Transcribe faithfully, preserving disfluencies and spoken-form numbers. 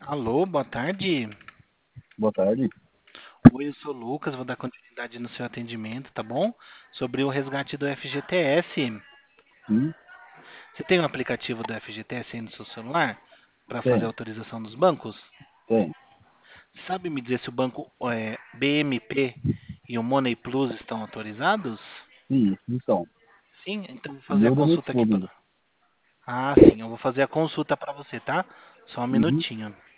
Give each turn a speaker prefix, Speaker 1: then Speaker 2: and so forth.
Speaker 1: Alô, boa tarde.
Speaker 2: Boa tarde.
Speaker 1: Oi, eu sou o Lucas, vou dar continuidade no seu atendimento, tá bom? Sobre o resgate do F G T S.
Speaker 2: Sim,
Speaker 1: Você tem o aplicativo do F G T S aí no seu celular para fazer a
Speaker 2: tem,
Speaker 1: autorização dos bancos?
Speaker 2: tem.
Speaker 1: Sabe me dizer se o banco é, B M P e o Money Plus estão autorizados?
Speaker 2: Sim, então.
Speaker 1: Sim, então vou
Speaker 2: O
Speaker 1: fazer a
Speaker 2: meu da minha
Speaker 1: consulta aqui
Speaker 2: esposa
Speaker 1: para.
Speaker 2: ainda.
Speaker 1: Ah, sim, eu vou fazer a consulta para você, tá? Só um
Speaker 2: Uhum.
Speaker 1: minutinho.